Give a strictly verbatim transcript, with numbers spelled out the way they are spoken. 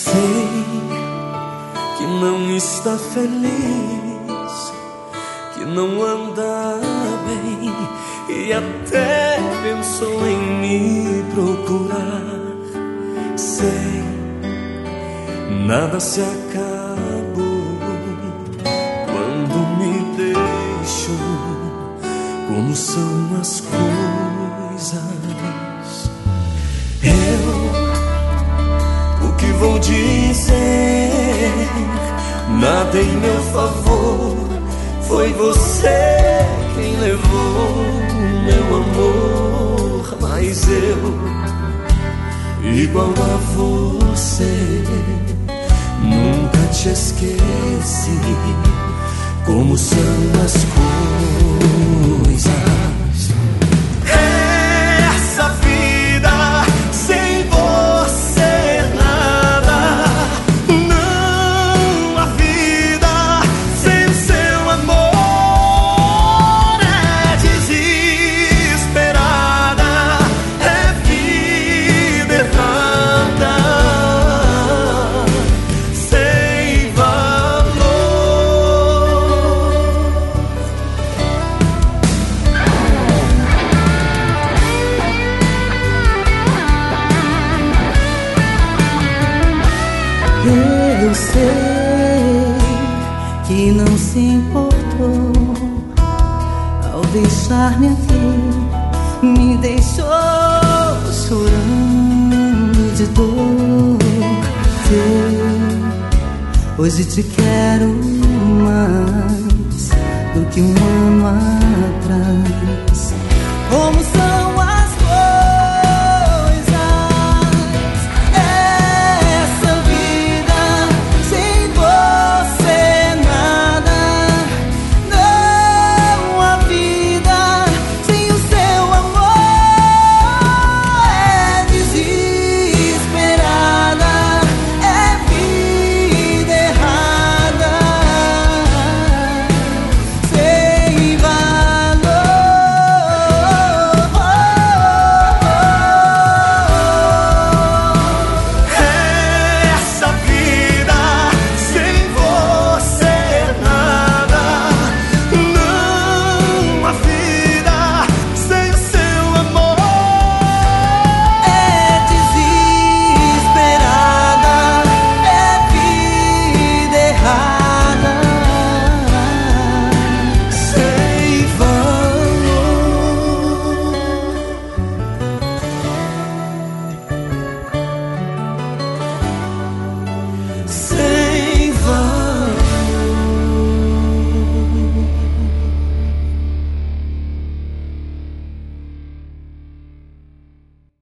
Sei que não está feliz, que não anda bem, e até pensou em me procurar. Sei, nada se acabou quando me deixou. Como são as coisas, eu o que vou dizer, nada em meu favor. Foi você quem levou meu amor, mas eu, igual a você, nunca te esqueci. Como são as coisas, essa vida sem você nada. Não há vida sem seu amor. É desesperada, é vida errada, sem valor. Eu sei que não se importou ao deixar-me aqui, me deixou chorando de dor. Eu hoje te quero mais do que um ano atrás. Como